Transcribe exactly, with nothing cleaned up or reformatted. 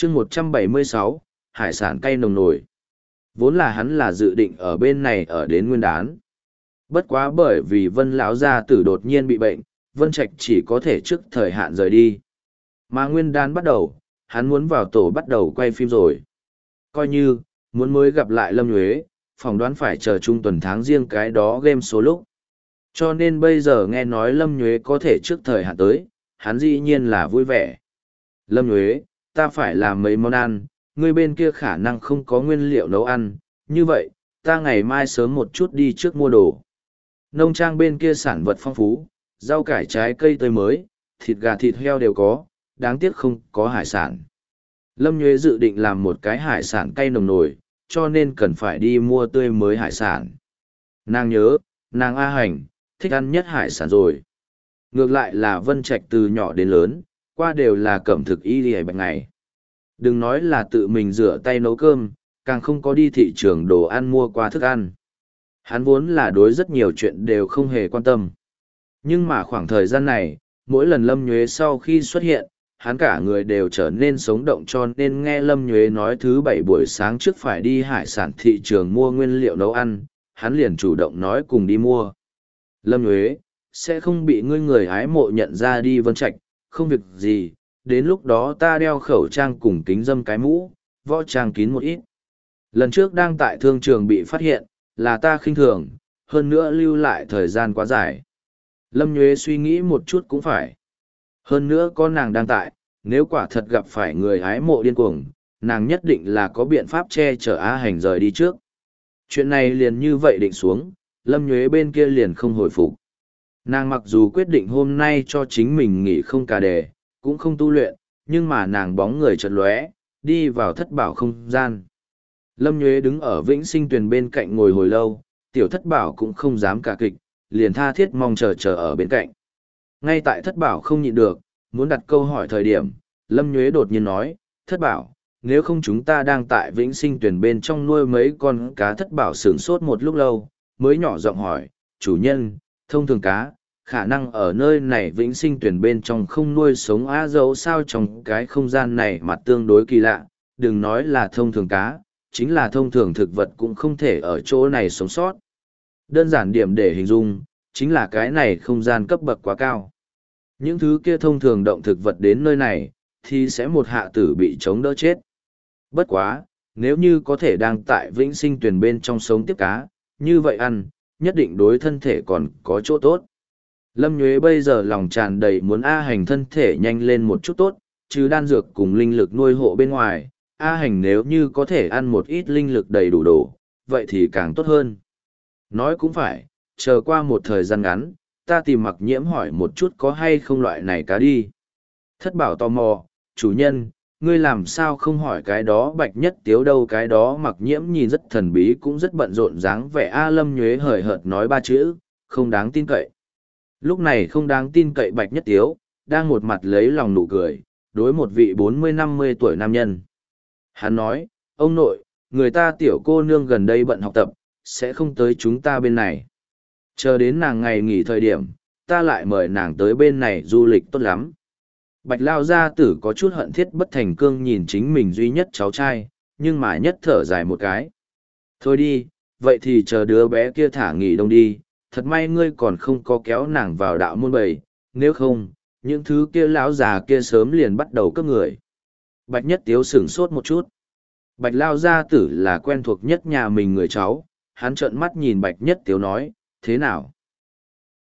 chương một trăm bảy mươi sáu, hải sản cay nồng nổi. Vốn là hắn là dự định ở bên này ở đến nguyên đán. Bất quá bởi vì Vân lão gia tử đột nhiên bị bệnh, Vân Trạch chỉ có thể trước thời hạn rời đi. Mà nguyên đán bắt đầu, hắn muốn vào tổ bắt đầu quay phim rồi. Coi như, muốn mới gặp lại Lâm Nhuế, phỏng đoán phải chờ trung tuần tháng riêng cái đó game số lúc. Cho nên bây giờ nghe nói Lâm Nhuế có thể trước thời hạn tới, hắn dĩ nhiên là vui vẻ. Lâm Nhuế, ta phải làm mấy món ăn, ngươi bên kia khả năng không có nguyên liệu nấu ăn, như vậy, ta ngày mai sớm một chút đi trước mua đồ. Nông trang bên kia sản vật phong phú, rau cải trái cây tươi mới, thịt gà thịt heo đều có, đáng tiếc không có hải sản. Lâm Nhuế dự định làm một cái hải sản cay nồng nổi, cho nên cần phải đi mua tươi mới hải sản. Nàng nhớ, nàng A Hành, thích ăn nhất hải sản rồi. Ngược lại là Vân Trạch từ nhỏ đến lớn, qua đều là cẩm thực y lìa bạch ngày. Đừng nói là tự mình rửa tay nấu cơm, càng không có đi thị trường đồ ăn mua qua thức ăn. Hắn vốn là đối rất nhiều chuyện đều không hề quan tâm. Nhưng mà khoảng thời gian này, mỗi lần Lâm Nhuế sau khi xuất hiện, hắn cả người đều trở nên sống động, cho nên nghe Lâm Nhuế nói thứ bảy buổi sáng trước phải đi hải sản thị trường mua nguyên liệu nấu ăn, hắn liền chủ động nói cùng đi mua. Lâm Nhuế, sẽ không bị ngươi người ái mộ nhận ra đi Vân Trạch, không việc gì, đến lúc đó ta đeo khẩu trang cùng kính dâm cái mũ, võ trang kín một ít. Lần trước đang tại thương trường bị phát hiện, là ta khinh thường, hơn nữa lưu lại thời gian quá dài. Lâm Nhuế suy nghĩ một chút cũng phải. Hơn nữa có nàng đang tại, nếu quả thật gặp phải người ái mộ điên cuồng, nàng nhất định là có biện pháp che chở A Hành rời đi trước. Chuyện này liền như vậy định xuống, Lâm Nhuế bên kia liền không hồi phục. Nàng mặc dù quyết định hôm nay cho chính mình nghỉ không cả đề, cũng không tu luyện, nhưng mà nàng bóng người chợt lóe, đi vào thất bảo không gian. Lâm Nhuế đứng ở Vĩnh Sinh Tuyền bên cạnh ngồi hồi lâu, tiểu thất bảo cũng không dám cả kịch, liền tha thiết mong chờ chờ ở bên cạnh. Ngay tại thất bảo không nhịn được, muốn đặt câu hỏi thời điểm, Lâm Nhuế đột nhiên nói, thất bảo, nếu không chúng ta đang tại Vĩnh Sinh Tuyền bên trong nuôi mấy con cá. Thất bảo sửng sốt một lúc lâu, mới nhỏ giọng hỏi, chủ nhân, thông thường cá, khả năng ở nơi này Vĩnh Sinh Tuyền bên trong không nuôi sống á, dẫu sao trong cái không gian này mặt tương đối kỳ lạ, đừng nói là thông thường cá, chính là thông thường thực vật cũng không thể ở chỗ này sống sót. Đơn giản điểm để hình dung, chính là cái này không gian cấp bậc quá cao. Những thứ kia thông thường động thực vật đến nơi này, thì sẽ một hạ tử bị chống đỡ chết. Bất quá, nếu như có thể đang tại Vĩnh Sinh Tuyền bên trong sống tiếp cá, như vậy ăn, nhất định đối thân thể còn có chỗ tốt. Lâm Nhuế bây giờ lòng tràn đầy muốn A Hành thân thể nhanh lên một chút tốt, chứ đan dược cùng linh lực nuôi hộ bên ngoài, A Hành nếu như có thể ăn một ít linh lực đầy đủ đồ, vậy thì càng tốt hơn. Nói cũng phải, chờ qua một thời gian ngắn, ta tìm Mặc Nhiễm hỏi một chút có hay không loại này cá đi. Thất bảo tò mò, chủ nhân, ngươi làm sao không hỏi cái đó Bạch Nhất Tiếu đâu? Cái đó Mặc Nhiễm nhìn rất thần bí cũng rất bận rộn dáng vẻ. A Lâm Nhuế hời hợt nói ba chữ, không đáng tin cậy. Lúc này không đáng tin cậy Bạch Nhất Tiếu, đang một mặt lấy lòng nụ cười, đối một vị bốn mươi năm mươi tuổi nam nhân. Hắn nói, ông nội, người ta tiểu cô nương gần đây bận học tập, sẽ không tới chúng ta bên này. Chờ đến nàng ngày nghỉ thời điểm, ta lại mời nàng tới bên này du lịch tốt lắm. Bạch Lao gia tử có chút hận thiết bất thành cương nhìn chính mình duy nhất cháu trai, nhưng mà nhất thở dài một cái. Thôi đi, vậy thì chờ đứa bé kia thả nghỉ đông đi, thật may ngươi còn không có kéo nàng vào đạo môn bầy, nếu không, những thứ kia lão già kia sớm liền bắt đầu cướp người. Bạch Nhất Tiếu sửng sốt một chút. Bạch Lao gia tử là quen thuộc nhất nhà mình người cháu, hắn trợn mắt nhìn Bạch Nhất Tiếu nói, thế nào?